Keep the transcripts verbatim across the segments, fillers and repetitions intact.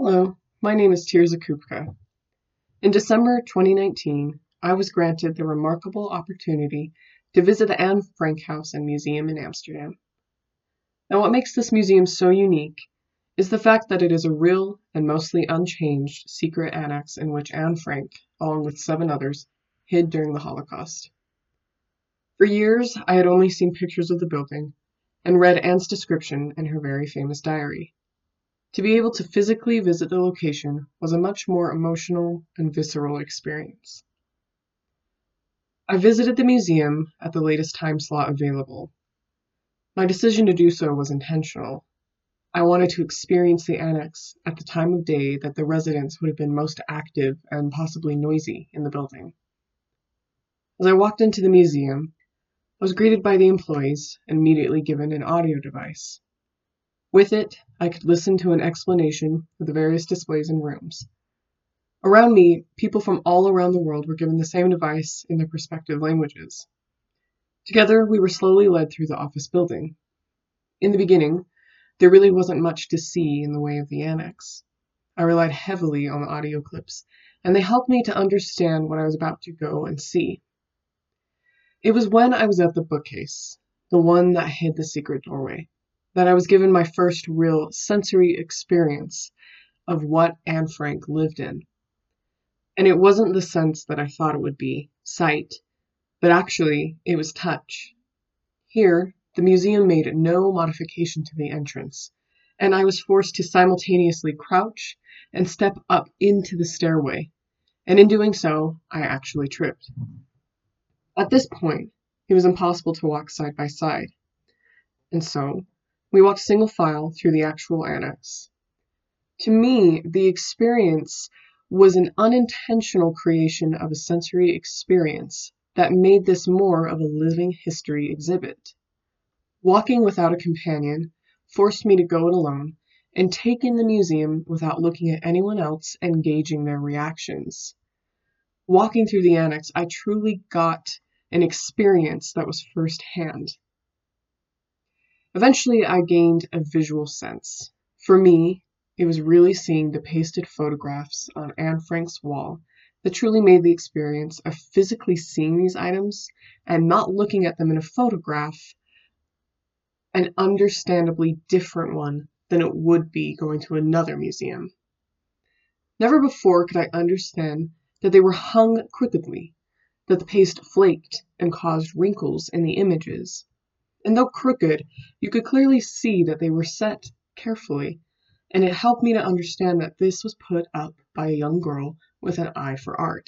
Hello, my name is Tirza Kupka. In December twenty nineteen, I was granted the remarkable opportunity to visit the Anne Frank House and Museum in Amsterdam. Now, what makes this museum so unique is the fact that it is a real and mostly unchanged secret annex in which Anne Frank, along with seven others, hid during the Holocaust. For years, I had only seen pictures of the building and read Anne's description in her very famous diary. To be able to physically visit the location was a much more emotional and visceral experience. I visited the museum at the latest time slot available. My decision to do so was intentional. I wanted to experience the annex at the time of day that the residents would have been most active and possibly noisy in the building. As I walked into the museum, I was greeted by the employees and immediately given an audio device. With it, I could listen to an explanation of the various displays and rooms. Around me, people from all around the world were given the same device in their respective languages. Together, we were slowly led through the office building. In the beginning, there really wasn't much to see in the way of the annex. I relied heavily on the audio clips, and they helped me to understand what I was about to go and see. It was when I was at the bookcase, the one that hid the secret doorway, that I was given my first real sensory experience of what Anne Frank lived in. And it wasn't the sense that I thought it would be, sight, but actually it was touch. Here, the museum made no modification to the entrance, and I was forced to simultaneously crouch and step up into the stairway, and in doing so, I actually tripped. At this point, it was impossible to walk side by side, and so we walked single file through the actual annex. To me, the experience was an unintentional creation of a sensory experience that made this more of a living history exhibit. Walking without a companion forced me to go it alone and take in the museum without looking at anyone else and gauging their reactions. Walking through the annex, I truly got an experience that was firsthand. Eventually, I gained a visual sense. For me, it was really seeing the pasted photographs on Anne Frank's wall that truly made the experience of physically seeing these items and not looking at them in a photograph an understandably different one than it would be going to another museum. Never before could I understand that they were hung crookedly, that the paste flaked and caused wrinkles in the images. And though crooked, you could clearly see that they were set carefully, and it helped me to understand that this was put up by a young girl with an eye for art.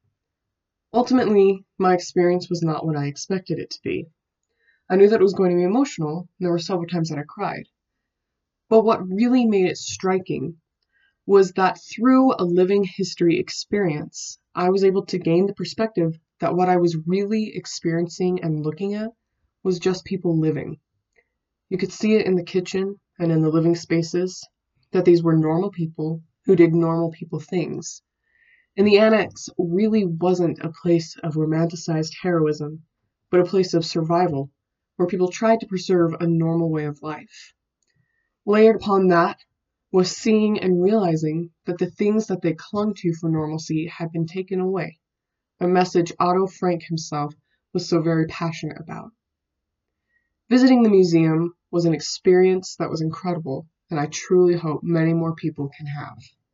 Ultimately, my experience was not what I expected it to be. I knew that it was going to be emotional, and there were several times that I cried. But what really made it striking was that through a living history experience, I was able to gain the perspective that what I was really experiencing and looking at was just people living. You could see it in the kitchen and in the living spaces, that these were normal people who did normal people things. And the annex really wasn't a place of romanticized heroism, but a place of survival, where people tried to preserve a normal way of life. Layered upon that was seeing and realizing that the things that they clung to for normalcy had been taken away, a message Otto Frank himself was so very passionate about. Visiting the museum was an experience that was incredible, and I truly hope many more people can have.